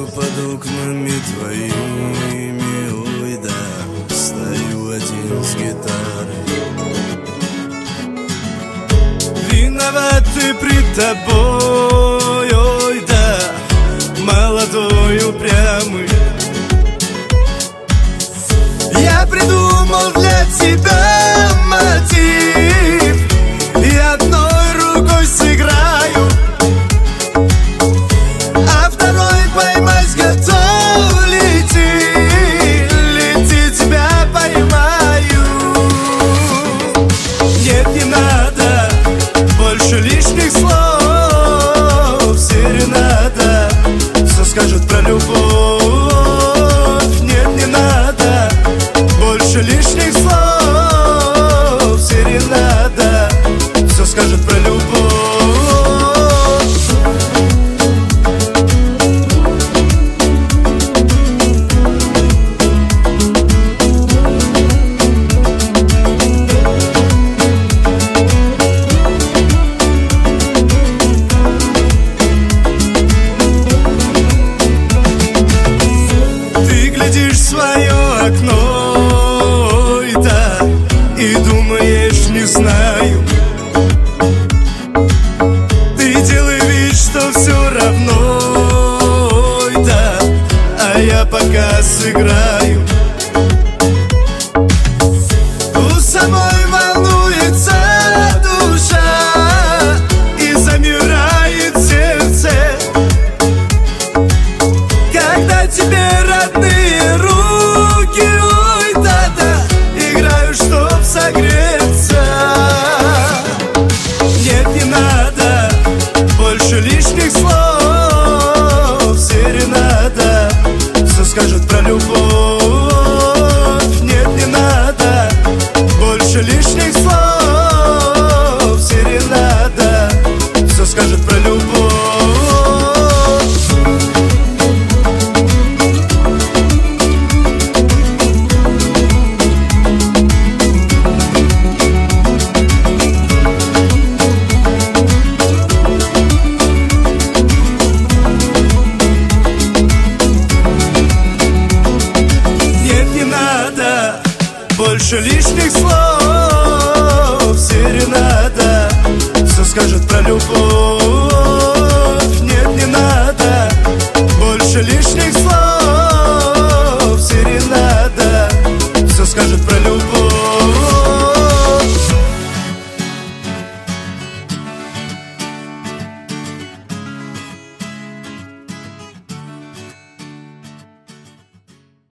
под окнами твоими, ой да, стою один с гитарой. Виноваты пред тобой, ой да, молодой упрямый. Я придумал для тебя мотив и одной рукой сыграю, а второй поймать готов. Лети, лети, тебя поймаю. Нет, не надо больше лишних слов. Серенада все скажут про любовь. Нет, не надо больше лишних слов. Серенада все скажет про любовь. Ты глядишь в свое окно, ой, да, и думаешь, не знаю. Ты делай вид, что все равно, ой, да, а я пока сыграю. У самой волнуется душа и замирает сердце, когда тебе родные руки, ой, да-да, играют, чтоб согреться. Нет, не надо больше лишних слов. Серенада все скажет про любовь. Нет, не надо больше лишних слов. Серенада все скажет про любовь. Нет, не надо больше лишних слов. Серенада все скажет про любовь. Нет, не надо больше лишних